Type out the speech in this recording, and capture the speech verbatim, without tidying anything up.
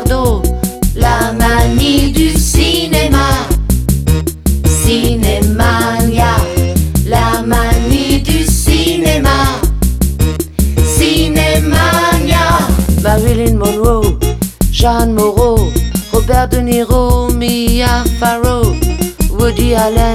verre d'eau. La manie du cinéma. Cinémania, la manie du cinéma. Cinémania. Marilyn Monroe, Jeanne Moreau, Robert De Niro, Mia Farrow, Woody Allen,